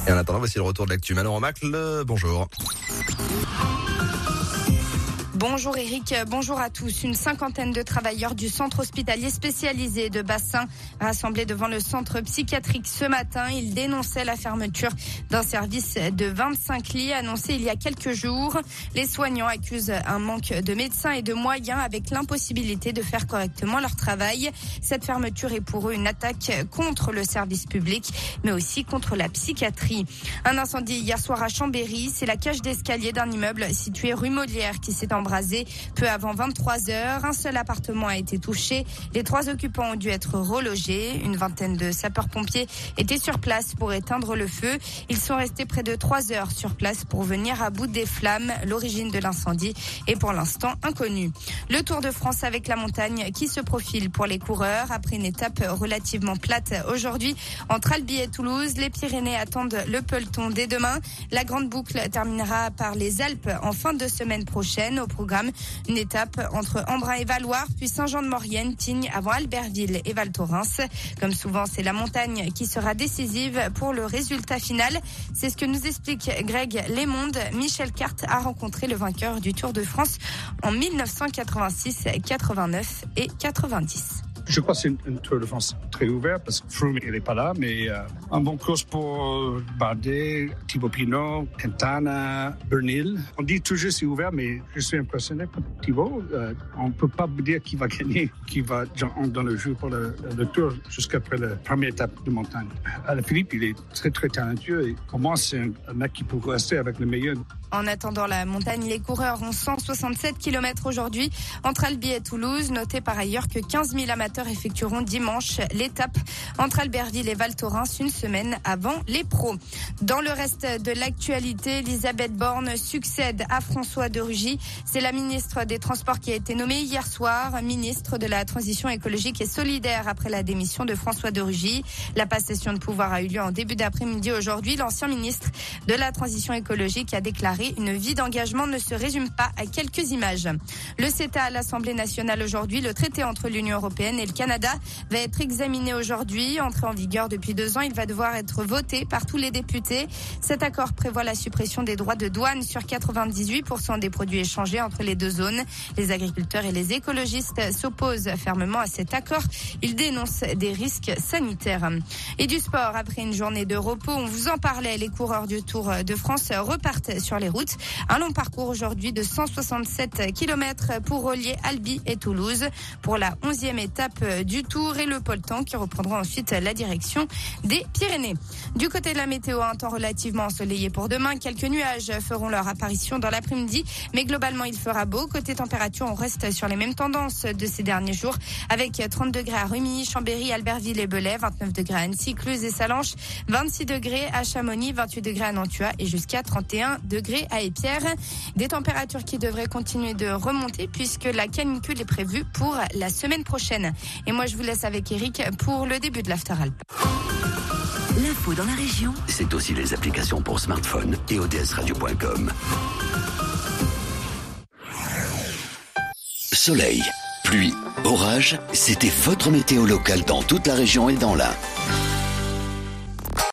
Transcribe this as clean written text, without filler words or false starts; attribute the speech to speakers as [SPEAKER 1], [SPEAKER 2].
[SPEAKER 1] Et en attendant, voici le retour de l'actu. Manon Remacle, bonjour.
[SPEAKER 2] Bonjour Eric, bonjour à tous. Une cinquantaine de travailleurs du centre hospitalier spécialisé de Bassin rassemblés devant le centre psychiatrique ce matin. Ils dénonçaient la fermeture d'un service de 25 lits annoncé il y a quelques jours. Les soignants accusent un manque de médecins et de moyens avec l'impossibilité de faire correctement leur travail. Cette fermeture est pour eux une attaque contre le service public, mais aussi contre la psychiatrie. Un incendie hier soir à Chambéry, c'est la cage d'escalier d'un immeuble situé rue Molière qui s'est embrasé peu avant 23 heures. Un seul appartement a été touché. Les 3 occupants ont dû être relogés. Une vingtaine de sapeurs-pompiers étaient sur place pour éteindre le feu. Ils sont restés près de 3 heures sur place pour venir à bout des flammes. L'origine de l'incendie est pour l'instant inconnue. Le Tour de France avec la montagne qui se profile pour les coureurs. Après une étape relativement plate aujourd'hui entre Albi et Toulouse, les Pyrénées attendent le peloton dès demain. La grande boucle terminera par les Alpes en fin de semaine prochaine. Au programme, une étape entre Embrun et Valloire, puis Saint-Jean-de-Maurienne, Tignes avant Albertville et Val Thorens. Comme souvent, c'est la montagne qui sera décisive pour le résultat final. C'est ce que nous explique Greg Lemonde. Michel Carte a rencontré le vainqueur du Tour de France en 1986, 89 et 90.
[SPEAKER 3] Je crois que c'est une Tour de France très ouverte parce que Froome, il n'est pas là, mais un bon course pour Bardet, Thibaut Pinot, Quintana, Bernil. On dit toujours c'est ouvert, mais je suis impressionné par Thibaut. On ne peut pas dire qui va gagner, qui va dans le jeu pour le Tour jusqu'après la première étape de montagne. Philippe, il est très, très talentueux et pour moi, c'est un mec qui peut rester avec le meilleur.
[SPEAKER 2] En attendant la montagne, les coureurs ont 167 km aujourd'hui entre Albi et Toulouse. Notez par ailleurs que 15 000 amateurs effectueront dimanche l'étape entre Albertville et Val Thorens une semaine avant les pros. Dans le reste de l'actualité, Elisabeth Borne succède à François de Rugy. C'est la ministre des Transports qui a été nommée hier soir ministre de la Transition écologique et solidaire après la démission de François de Rugy. La passation de pouvoir a eu lieu en début d'après-midi aujourd'hui. L'ancien ministre de la Transition écologique a déclaré une vie d'engagement ne se résume pas à quelques images. Le CETA à l'Assemblée nationale aujourd'hui, le traité entre l'Union européenne et le Canada va être examiné aujourd'hui. Entré en vigueur depuis 2 ans, il va devoir être voté par tous les députés. Cet accord prévoit la suppression des droits de douane sur 98% des produits échangés entre les deux zones. Les agriculteurs et les écologistes s'opposent fermement à cet accord. Ils dénoncent des risques sanitaires. Et du sport, après une journée de repos, on vous en parlait, les coureurs du Tour de France repartent sur les routes. Un long parcours aujourd'hui de 167 km pour relier Albi et Toulouse pour la 11e étape du Tour et le peloton qui reprendra ensuite la direction des Pyrénées. Du côté de la météo, un temps relativement ensoleillé pour demain. Quelques nuages feront leur apparition dans l'après-midi, mais globalement il fera beau. Côté température, on reste sur les mêmes tendances de ces derniers jours avec 30 degrés à Rumilly, Chambéry, Albertville et Belay, 29 degrés à Annecy, Cluse et Salanches, 26 degrés à Chamonix, 28 degrés à Nantua et jusqu'à 31 degrés à Épierre. Des températures qui devraient continuer de remonter puisque la canicule est prévue pour la semaine prochaine. Et moi, je vous laisse avec Eric pour le début de l'After-Alp.
[SPEAKER 4] L'info dans la région, c'est aussi les applications pour smartphone et odsradio.com. Soleil, pluie, orage, c'était votre météo locale dans toute la région et dans l'Ain.